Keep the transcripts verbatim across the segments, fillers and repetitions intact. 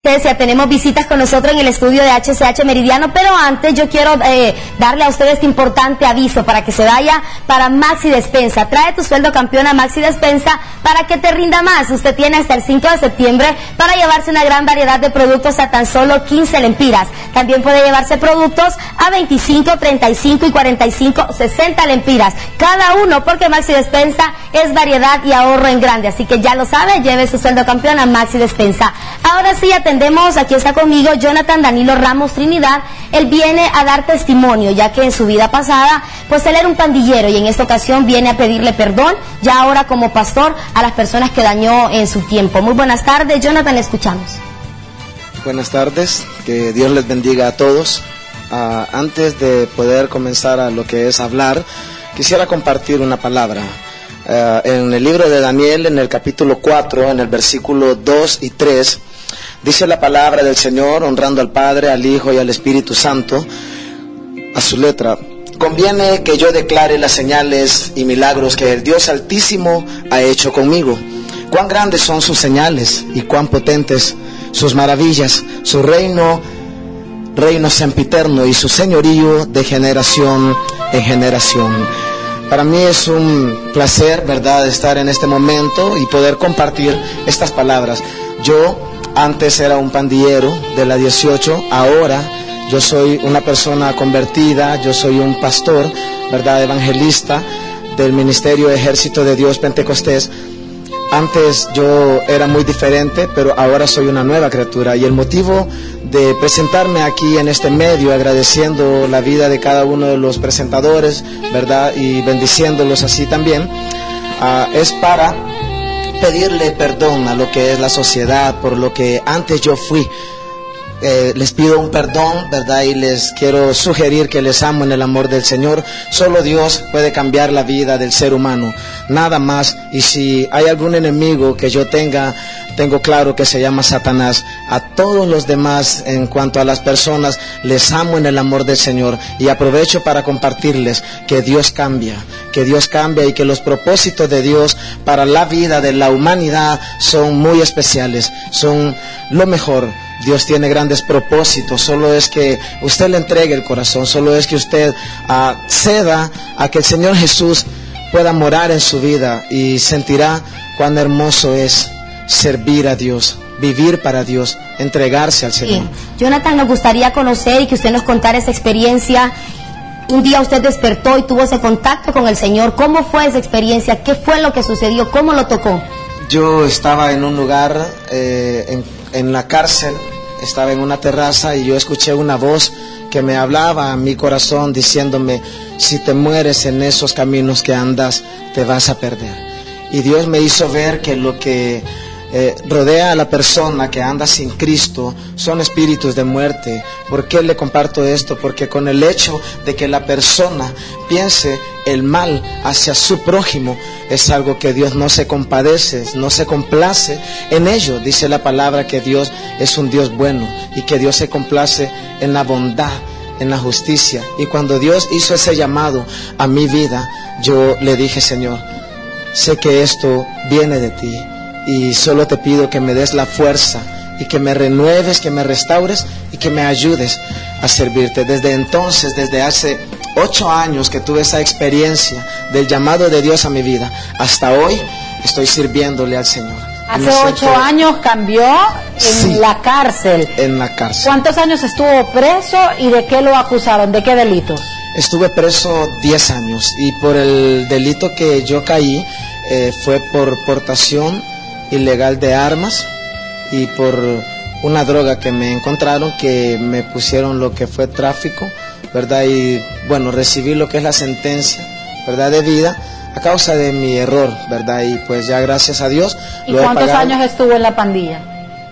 Especia. Tenemos visitas con nosotros en el estudio de H C H Meridiano, pero antes yo quiero eh, darle a ustedes este importante aviso para que se vaya para Maxi Despensa. Trae tu sueldo campeón a Maxi Despensa para que te rinda más. Usted tiene hasta el cinco de septiembre para llevarse una gran variedad de productos a tan solo quince lempiras. También puede llevarse productos a veinticinco, treinta y cinco y cuarenta y cinco, sesenta lempiras cada uno, porque Maxi Despensa es variedad y ahorro en grande. Así que ya lo sabe, lleve su sueldo campeón a Maxi Despensa. Ahora sí atendemos, aquí está conmigo Jonathan Danilo Ramos Trinidad. Él viene a dar testimonio, ya que en su vida pasada, pues él era un pandillero y en esta ocasión viene a pedirle perdón, ya ahora como pastor, a las personas que dañó en su tiempo. Muy buenas tardes, Jonathan, le escuchamos. Buenas tardes, que Dios les bendiga a todos. Uh, antes de poder comenzar a lo que es hablar, quisiera compartir una palabra. Uh, en el libro de Daniel, en el capítulo cuatro, en el versículo dos y tres, dice la palabra del Señor, honrando al Padre, al Hijo y al Espíritu Santo, a su letra: conviene que yo declare las señales y milagros que el Dios Altísimo ha hecho conmigo. Cuán grandes son sus señales y cuán potentes sus maravillas. Su reino, reino sempiterno, y su señorío de generación en generación. Para mí es un placer, ¿verdad?, estar en este momento y poder compartir estas palabras. Yo antes era un pandillero de la dieciocho, ahora yo soy una persona convertida, yo soy un pastor, ¿verdad?, evangelista del Ministerio Ejército de Dios Pentecostés. Antes yo era muy diferente, pero ahora soy una nueva criatura, y el motivo de presentarme aquí en este medio, agradeciendo la vida de cada uno de los presentadores, ¿verdad?, y bendiciéndolos así también, uh, es para pedirle perdón a lo que es la sociedad por lo que antes yo fui. Eh, les pido un perdón, ¿verdad? Y les quiero sugerir que les amo en el amor del Señor. Solo Dios puede cambiar la vida del ser humano, nada más. Y si hay algún enemigo que yo tenga, tengo claro que se llama Satanás. A todos los demás, en cuanto a las personas, les amo en el amor del Señor. Y aprovecho para compartirles que Dios cambia, que Dios cambia y que los propósitos de Dios para la vida de la humanidad son muy especiales, son lo mejor. Dios tiene grandes propósitos, solo es que usted le entregue el corazón, solo es que usted uh, ceda a que el Señor Jesús pueda morar en su vida, y sentirá cuán hermoso es servir a Dios, vivir para Dios, entregarse al Señor. Sí. Jonathan, nos gustaría conocer y que usted nos contara esa experiencia. Un día usted despertó y tuvo ese contacto con el Señor. ¿Cómo fue esa experiencia? ¿Qué fue lo que sucedió? ¿Cómo lo tocó? Yo estaba en un lugar, eh, en, en la cárcel, estaba en una terraza, y yo escuché una voz que me hablaba a mi corazón diciéndome: si te mueres en esos caminos que andas, te vas a perder. Y Dios me hizo ver que lo que eh, rodea a la persona que anda sin Cristo son espíritus de muerte. ¿Por qué le comparto esto? Porque con el hecho de que la persona piense el mal hacia su prójimo, es algo que Dios no se compadece, no se complace en ello. Dice la palabra que Dios es un Dios bueno y que Dios se complace en la bondad, en la justicia. Y cuando Dios hizo ese llamado a mi vida, yo le dije: Señor, sé que esto viene de ti, y solo te pido que me des la fuerza y que me renueves, que me restaures y que me ayudes a servirte. Desde entonces, desde hace ocho años que tuve esa experiencia del llamado de Dios a mi vida, hasta hoy estoy sirviéndole al Señor. Hace ocho siento... años cambió en sí, la cárcel. En la cárcel. ¿Cuántos años estuvo preso y de qué lo acusaron? ¿De qué delitos? Estuve preso diez años, y por el delito que yo caí eh, fue por portación ilegal de armas y por una droga que me encontraron, que me pusieron lo que fue tráfico, ¿verdad? Y bueno, recibí lo que es la sentencia, ¿verdad?, de vida a causa de mi error, ¿verdad? Y pues ya gracias a Dios ¿Y lo he cuántos pagado. años estuvo en la pandilla?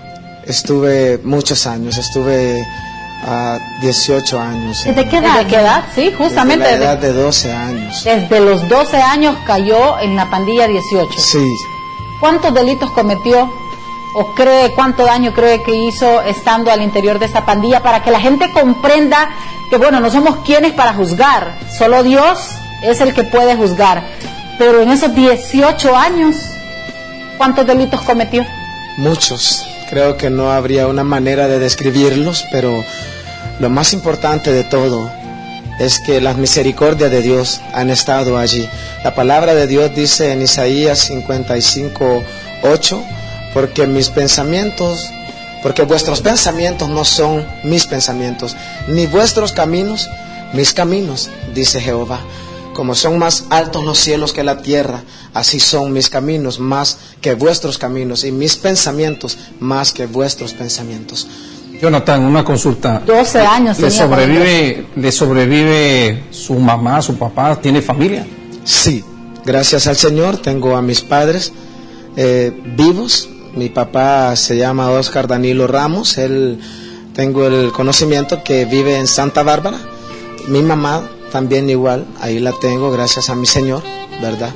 Estuve muchos años, estuve a dieciocho años. ¿Desde qué edad? ¿Desde qué edad? Sí, justamente. Desde la edad de doce años. Desde los doce años cayó en la pandilla dieciocho. Sí. ¿Cuántos delitos cometió o cree, cuánto daño cree que hizo estando al interior de esa pandilla, para que la gente comprenda que, bueno, no somos quienes para juzgar, solo Dios es el que puede juzgar? Pero en esos dieciocho años, ¿cuántos delitos cometió? Muchos. creo que no habría una manera de describirlos, pero lo más importante de todo es que las misericordias de Dios han estado allí. La palabra de Dios dice en Isaías cincuenta y cinco, ocho, porque mis pensamientos, porque vuestros pensamientos no son mis pensamientos, ni vuestros caminos mis caminos, dice Jehová. Como son más altos los cielos que la tierra, así son mis caminos más que vuestros caminos, y mis pensamientos más que vuestros pensamientos. Jonathan, una consulta. doce años. ¿Le sobrevive, ¿Le sobrevive su mamá, su papá? ¿Tiene familia? Sí, gracias al Señor tengo a mis padres eh, vivos. Mi papá se llama Oscar Danilo Ramos. Él, tengo el conocimiento que vive en Santa Bárbara. Mi mamá también igual, ahí la tengo, gracias a mi Señor, ¿verdad?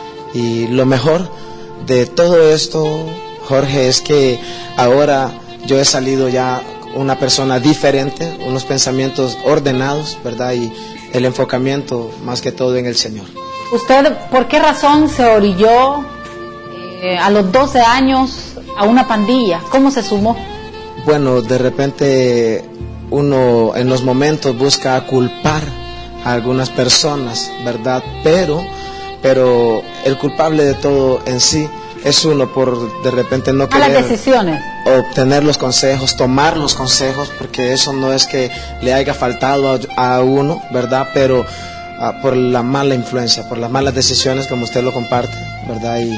Y lo mejor de todo esto, Jorge, es que ahora yo he salido ya una persona diferente, unos pensamientos ordenados, ¿verdad? Y el enfocamiento más que todo en el Señor. ¿Usted por qué razón se orilló eh, a los doce años a una pandilla? ¿Cómo se sumó? Bueno, de repente uno en los momentos busca culpar a algunas personas, ¿verdad? Pero, pero el culpable de todo en sí es uno por de repente no querer... A las decisiones. Obtener los consejos, tomar los consejos, porque eso no es que le haya faltado a, a uno, ¿verdad? Pero uh, por la mala influencia, por las malas decisiones, como usted lo comparte, ¿verdad? Y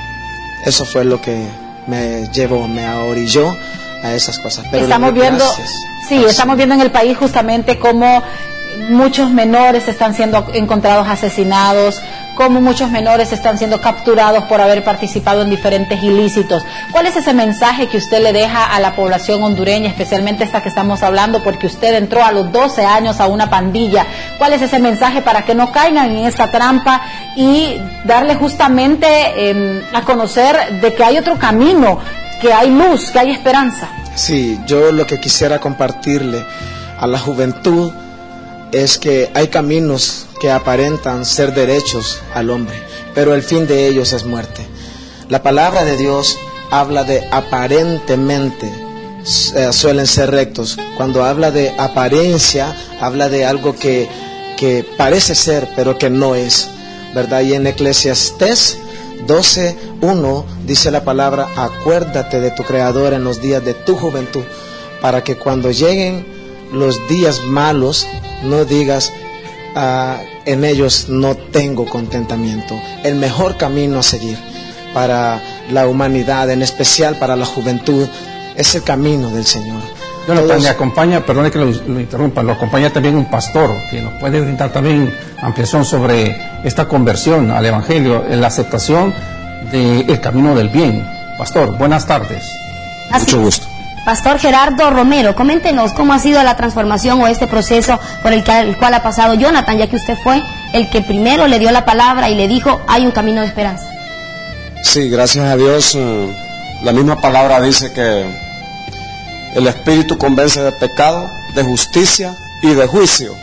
eso fue lo que me llevó, me orilló a esas cosas. Pero estamos viendo, gracias, sí, gracias. estamos viendo en el país justamente cómo muchos menores están siendo encontrados asesinados, cómo muchos menores están siendo capturados por haber participado en diferentes ilícitos. ¿Cuál es ese mensaje que usted le deja a la población hondureña, especialmente esta que estamos hablando, porque usted entró a los doce años a una pandilla? ¿Cuál es ese mensaje para que no caigan en esta trampa y darle justamente eh, a conocer de que hay otro camino, que hay luz, que hay esperanza? Sí, yo lo que quisiera compartirle a la juventud es que hay caminos que aparentan ser derechos al hombre, pero el fin de ellos es muerte. La palabra de Dios habla de aparentemente eh, suelen ser rectos. Cuando habla de apariencia, habla de algo que, que parece ser, pero que no es, ¿verdad? Y en Eclesiastés doce uno dice la palabra: acuérdate de tu Creador en los días de tu juventud, para que cuando lleguen los días malos no digas ah, en ellos no tengo contentamiento. El mejor camino a seguir para la humanidad, en especial para la juventud, es el camino del Señor. Jonathan, Todos... me acompaña, perdone que lo, lo interrumpa, lo acompaña también un pastor que nos puede brindar también ampliación sobre esta conversión al Evangelio, en la aceptación del camino del bien. Pastor, buenas tardes. Así. Mucho gusto. Pastor Gerardo Romero, coméntenos cómo ha sido la transformación o este proceso por el, que, el cual ha pasado Jonathan, ya que usted fue el que primero le dio la palabra y le dijo, hay un camino de esperanza. Sí, gracias a Dios, la misma palabra dice que el Espíritu convence de pecado, de justicia y de juicio.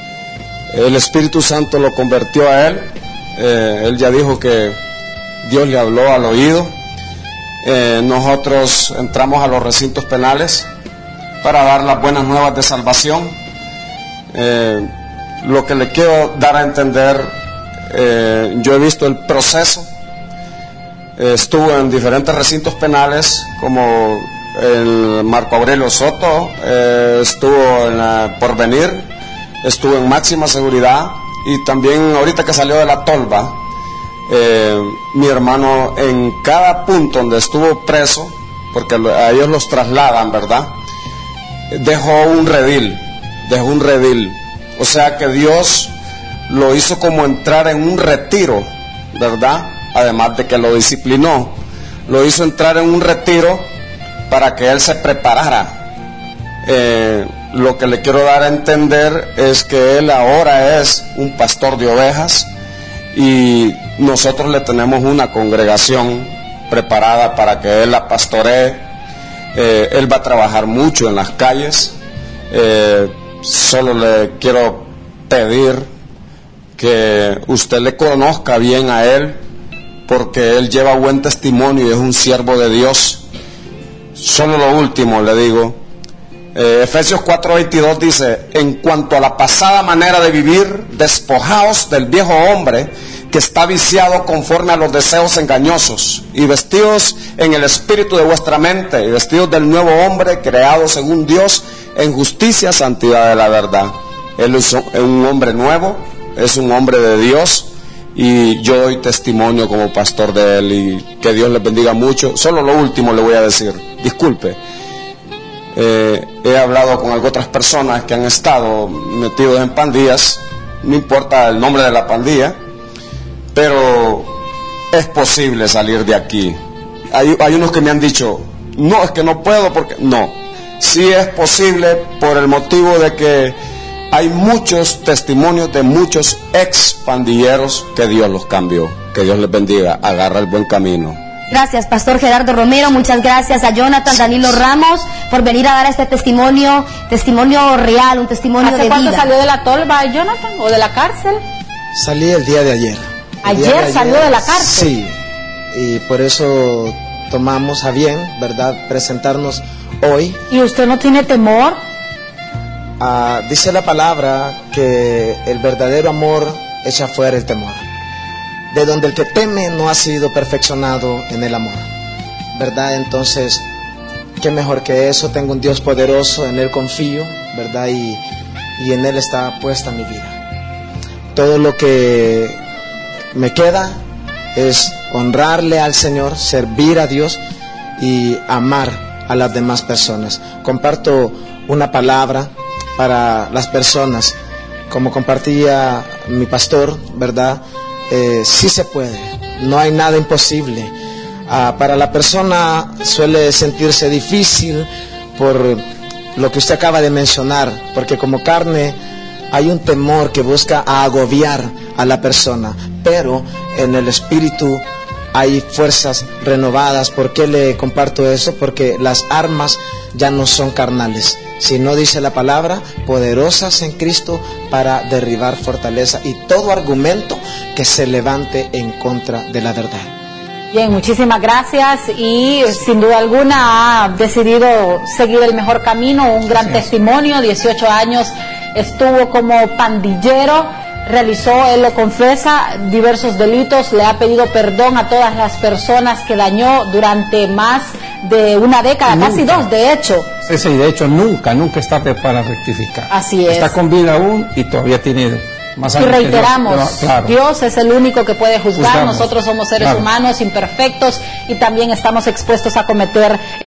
El Espíritu Santo lo convirtió a él, eh, él ya dijo que Dios le habló al oído. Eh, nosotros entramos a los recintos penales para dar las buenas nuevas de salvación. Eh, lo que le quiero dar a entender, eh, yo he visto el proceso, eh, estuve en diferentes recintos penales como el Marco Aurelio Soto, eh, estuvo en la Porvenir, estuvo en máxima seguridad, y también ahorita que salió de la tolva, Eh, mi hermano en cada punto donde estuvo preso, porque a ellos los trasladan, ¿verdad? Dejó un redil, dejó un redil, o sea que Dios lo hizo como entrar en un retiro, ¿verdad? Además de que lo disciplinó, lo hizo entrar en un retiro para que él se preparara. Eh, lo que le quiero dar a entender es que él ahora es un pastor de ovejas, y nosotros le tenemos una congregación preparada para que él la pastoree. Eh, él va a trabajar mucho en las calles. Eh, solo le quiero pedir que usted le conozca bien a él, porque él lleva buen testimonio y es un siervo de Dios. solo lo último le digo. eh, Efesios cuatro veintidós dice: en cuanto a la pasada manera de vivir, despojaos del viejo hombre que está viciado conforme a los deseos engañosos, y vestidos en el espíritu de vuestra mente, y vestidos del nuevo hombre creado según Dios en justicia, santidad de la verdad. Él es un hombre nuevo, es un hombre de Dios, y yo doy testimonio como pastor de él, y que Dios les bendiga mucho. Solo lo último le voy a decir, disculpe, eh, he hablado con otras personas que han estado metidos en pandillas, no importa el nombre de la pandilla, pero es posible salir de aquí. Hay, hay unos que me han dicho, no, es que no puedo porque... No, sí es posible por el motivo de que hay muchos testimonios de muchos ex pandilleros que Dios los cambió. Que Dios les bendiga, agarra el buen camino. Gracias, Pastor Gerardo Romero. Muchas gracias a Jonathan Danilo Ramos por venir a dar este testimonio, testimonio real, un testimonio de vida. ¿Hace cuánto salió de la tolva, Jonathan, o de la cárcel? Salí el día de ayer. ¿Ayer de ayer, salió de la cárcel? Sí, y por eso tomamos a bien, ¿verdad?, presentarnos hoy. ¿Y usted no tiene temor? Ah, dice la palabra que el verdadero amor echa fuera el temor. De donde el que teme no ha sido perfeccionado en el amor, ¿verdad? Entonces, qué mejor que eso. Tengo un Dios poderoso, en Él confío, ¿verdad? Y, y en Él está puesta mi vida. Todo lo que me queda es honrarle al Señor, servir a Dios y amar a las demás personas. Comparto una palabra para las personas, como compartía mi pastor, ¿verdad? Eh, sí se puede, no hay nada imposible. Ah, para la persona suele sentirse difícil por lo que usted acaba de mencionar, porque como carne hay un temor que busca agobiar a la persona, pero en el espíritu hay fuerzas renovadas. ¿Por qué le comparto eso? Porque las armas ya no son carnales, sino, dice la palabra, poderosas en Cristo para derribar fortaleza y todo argumento que se levante en contra de la verdad. Bien, muchísimas gracias, y sin duda alguna ha decidido seguir el mejor camino, un gran sí. testimonio. dieciocho años estuvo como pandillero, realizó, él lo confesa, diversos delitos, le ha pedido perdón a todas las personas que dañó durante más de una década, nunca. Casi dos, de hecho. Sí, sí, de hecho nunca, nunca es tarde para rectificar. Así es. Está con vida aún y todavía tiene más años. Y reiteramos, Dios, pero, claro. Dios es el único que puede juzgar. Juzgamos. Nosotros somos seres claro. humanos imperfectos y también estamos expuestos a cometer